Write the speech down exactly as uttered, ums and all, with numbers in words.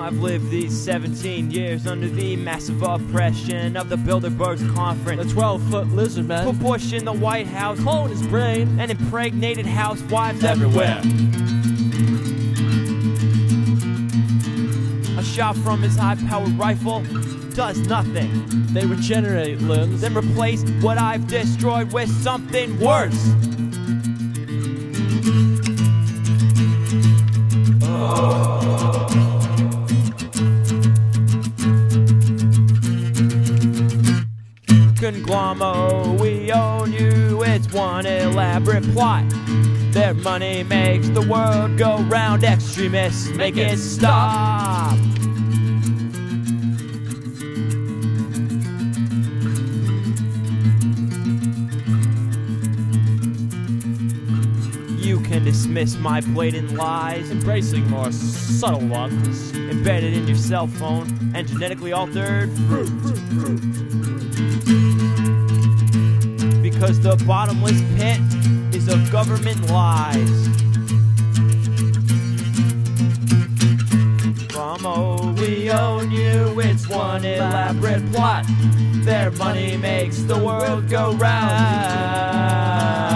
I've lived these seventeen years under the massive oppression of the Bilderberg's conference. The twelve-foot lizard man Put Bush in the White House, cloned his brain, and impregnated housewives everywhere. A shot from his high-powered rifle does nothing. They regenerate limbs, Then replace what I've destroyed with something worse. Conglomero, we own you, it's one elaborate plot. Their money makes the world go round, extremists make it stop. You can dismiss my blatant lies, embracing more subtle ones, embedded in your cell phone and genetically altered fruit. Because the bottomless pit is of government lies. From we own you, it's one elaborate plot. Their money makes the world go round.